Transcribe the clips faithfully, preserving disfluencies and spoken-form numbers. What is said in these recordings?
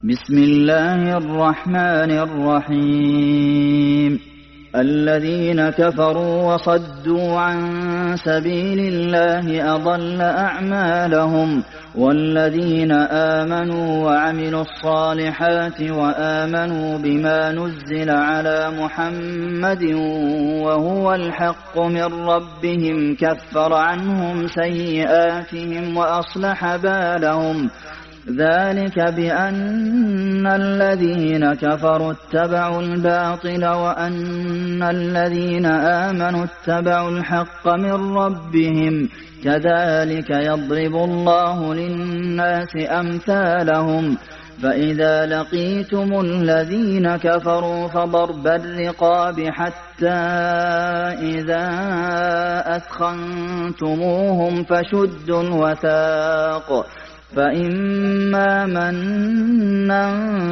بسم الله الرحمن الرحيم الذين كفروا وصدوا عن سبيل الله أضل أعمالهم والذين آمنوا وعملوا الصالحات وآمنوا بما نزل على محمد وهو الحق من ربهم كفر عنهم سيئاتهم وأصلح بالهم ذلك بأن الذين كفروا اتبعوا الباطل وأن الذين آمنوا اتبعوا الحق من ربهم كذلك يضرب الله للناس أمثالهم فإذا لقيتم الذين كفروا فضرب الرقاب حتى إذا أثخنتموهم فشدوا الوثاق فإما منا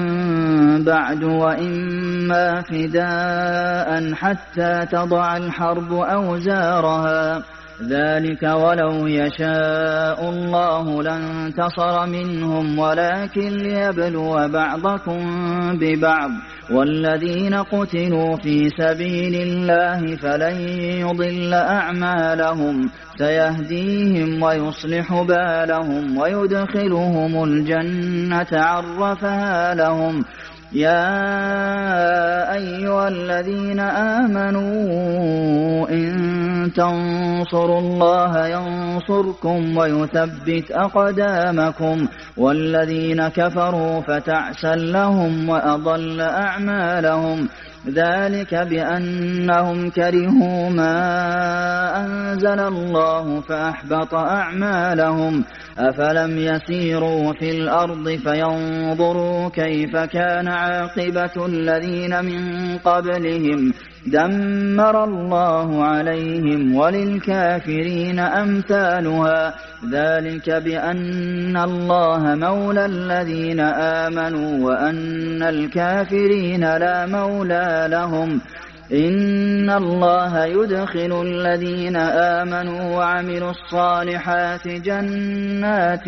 بعد وإما فداء حتى تضع الحرب أوزارها ذلك ولو يشاء الله لانتصر منهم ولكن ليبلو بعضكم ببعض والذين قتلوا في سبيل الله فلن يضل أعمالهم سيهديهم ويصلح بالهم ويدخلهم الجنة عرفها لهم يا أيها الذين آمنوا إن تنصروا الله ينصركم ويثبت أقدامكم والذين كفروا فتعسا لهم وأضل أعمالهم ذلك بأنهم كرهوا ما أنزل الله فأحبط أعمالهم أفلم يسيروا في الأرض فينظروا كيف كان عاقبة الذين من قبلهم دمر الله عليهم وللكافرين أمثالها ذلك بأن الله مولى الذين آمنوا وأن الكافرين لا مولى لهم إن الله يدخل الذين آمنوا وعملوا الصالحات جنات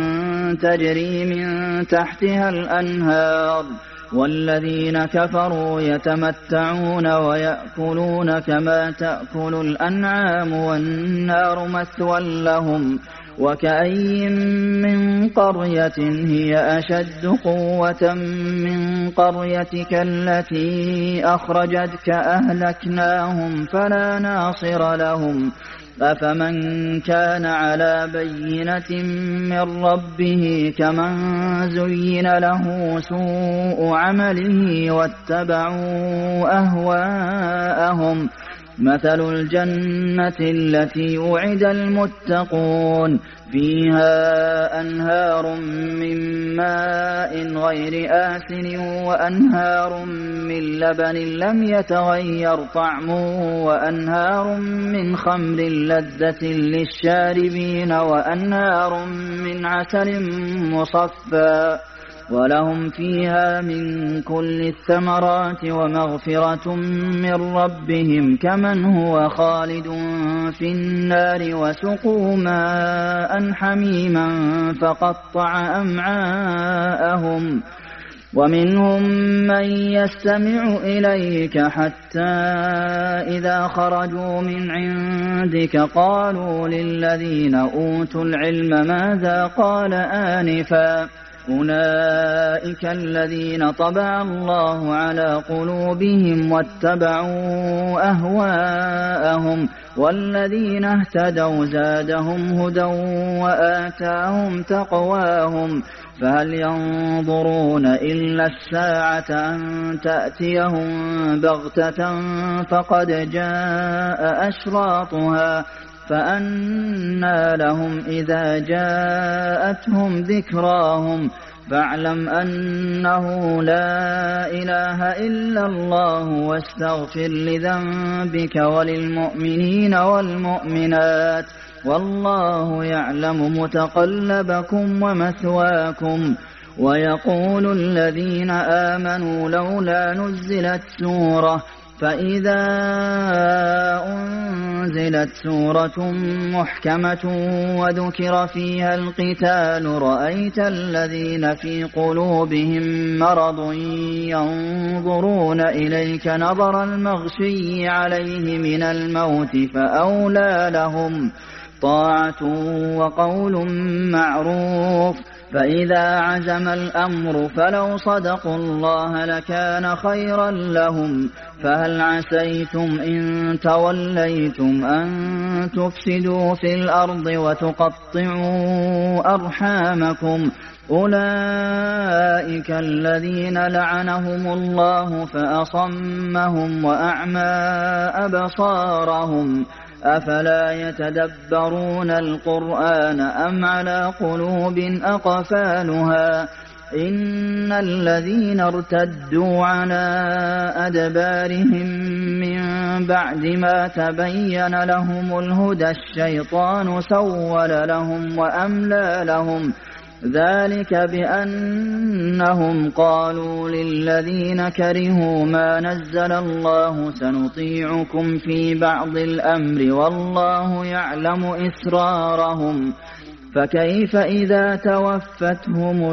تجري من تحتها الأنهار والذين كفروا يتمتعون ويأكلون كما تأكل الأنعام والنار مثوى لهم وكأي من قرية هي أشد قوة من قريتك التي أخرجتك أهلكناهم فلا ناصر لهم أفمن كان على بينة من ربه كمن زين له سوء عمله واتبعوا أهواءهم مثل الجنة التي وعد المتقون فيها أنهار من ماء غير آسن وأنهار من لبن لم يتغير طعمه وأنهار من خمر لذة للشاربين وأنهار من عسل مصفى ولهم فيها من كل الثمرات ومغفرة من ربهم كمن هو خالد في النار وسقوا ماء حميما فقطع أمعاءهم ومنهم من يستمع إليك حتى إذا خرجوا من عندك قالوا للذين أوتوا العلم ماذا قال آنفا أولئك الذين طبع الله على قلوبهم واتبعوا أهواءهم والذين اهتدوا زادهم هدى وآتاهم تقواهم فهل ينظرون إلا الساعة أن تأتيهم بغتة فقد جاء أشراطها فأنى لهم إذا جاءتهم ذكراهم فاعلم أنه لا إله إلا الله واستغفر لذنبك وللمؤمنين والمؤمنات والله يعلم متقلبكم ومثواكم ويقول الذين آمنوا لولا نزلت سورة فإذا أنزلت سورة محكمة وذكر فيها القتال رأيت الذين في قلوبهم مرض ينظرون إليك نظر المغشي عليه من الموت فأولى لهم طاعة وقول معروف. فإذا عزم الأمر فلو صدقوا الله لكان خيرا لهم. فهل عسيتم إن توليتم أن تفسدوا في الأرض وتقطعوا أرحامكم أولئك الذين لعنهم الله فأصمهم وأعمى أبصارهم أفلا يتدبرون القرآن أم على قلوب أقفالها إن الذين ارتدوا على أدبارهم من بعد ما تبين لهم الهدى الشيطان سول لهم وأملى لهم ذلك بأنهم قالوا للذين كرهوا ما نزل الله سنطيعكم في بعض الأمر والله يعلم إسرارهم. فكيف إذا توفتهم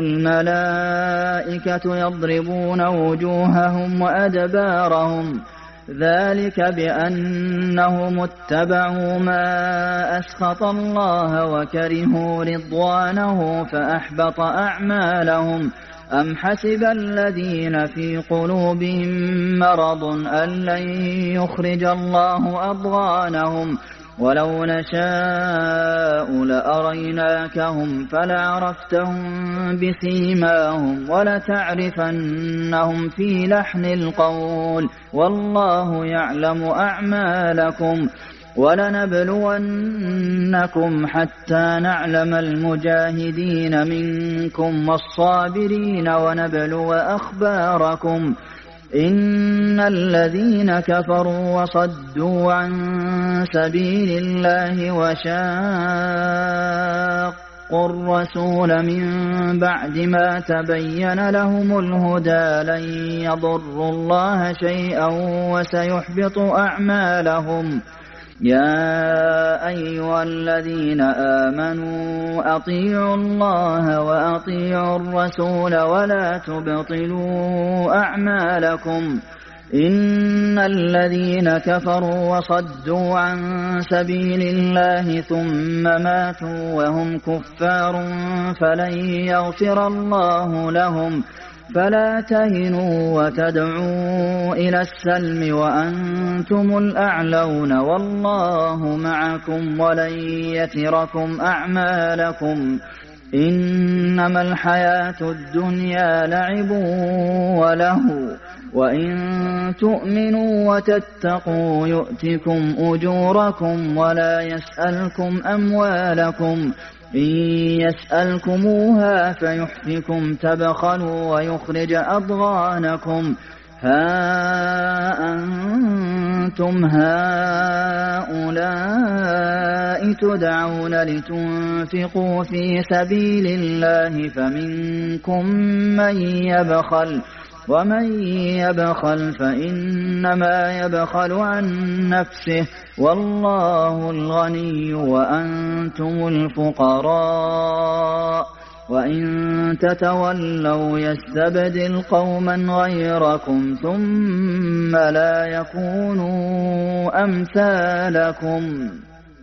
الملائكة يضربون وجوههم وأدبارهم ذلك بأنهم اتبعوا ما أسخط الله وكرهوا رضوانه فأحبط أعمالهم. أم حسب الذين في قلوبهم مرض أن لن يخرج الله أضغانهم ولو نشاء لأريناكهم فلعرفتهم بسيماهم ولتعرفنهم في لحن القول والله يعلم أعمالكم. ولنبلونكم حتى نعلم المجاهدين منكم والصابرين ونبلو أخباركم إن الذين كفروا وصدوا عن سبيل الله وشاقوا الرسول من بعد ما تبين لهم الهدى لن يضروا الله شيئا وسيحبط أعمالهم. يا أيها الذين آمنوا أطيعوا الله وأطيعوا الرسول ولا تبطلوا أعمالكم إن الذين كفروا وصدوا عن سبيل الله ثم ماتوا وهم كفار فلن يغفر الله لهم. فلا تهنوا وتدعوا إلى السلم وأنتم الأعلون والله معكم ولن يتركم أعمالكم إنما الحياة الدنيا لعب وله وإن تؤمنوا وتتقوا يؤتكم أجوركم ولا يسألكم أموالكم إن يسألكموها فيحفكم تبخلوا ويخرج أضغانكم ها أنتم هؤلاء تدعون لتنفقوا في سبيل الله فمنكم من يبخل ومن يبخل فإنما يبخل عن نفسه والله الغني وأنتم الفقراء وإن تتولوا يستبدل قوما غيركم ثم لا يكونوا أمثالكم.